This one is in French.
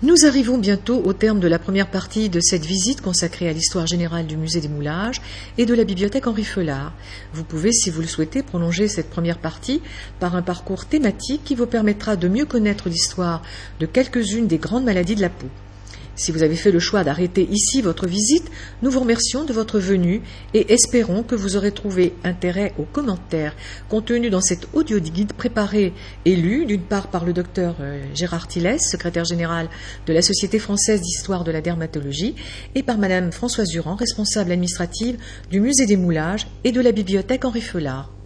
Nous arrivons bientôt au terme de la première partie de cette visite consacrée à l'histoire générale du musée des moulages et de la bibliothèque Henri Feulard. Vous pouvez, si vous le souhaitez, prolonger cette première partie par un parcours thématique qui vous permettra de mieux connaître l'histoire de quelques-unes des grandes maladies de la peau. Si vous avez fait le choix d'arrêter ici votre visite, nous vous remercions de votre venue et espérons que vous aurez trouvé intérêt aux commentaires contenus dans cet audio-guide préparé et lu d'une part par le docteur Gérard Tillès, secrétaire général de la Société française d'histoire de la dermatologie, et par madame Françoise Durand, responsable administrative du musée des moulages et de la bibliothèque Henri Feulard.